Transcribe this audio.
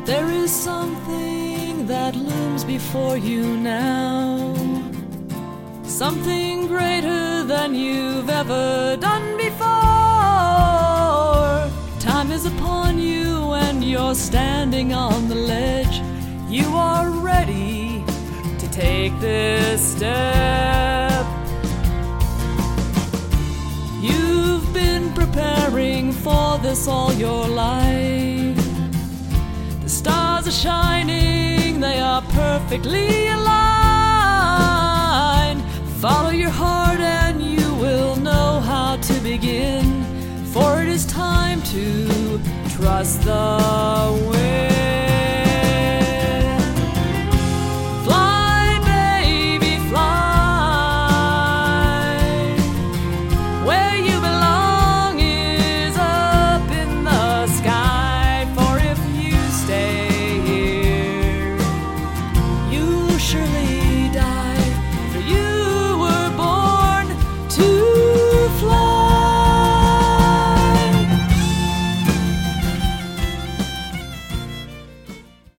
There is something that looms before you now, something greater than you've ever done before. Time is upon you and you're standing on the ledge. You are ready to take this step. You've been preparing for this all your life. The stars are shining, they are perfectly aligned. Follow your heart and you will know how to begin, for it is time to trust the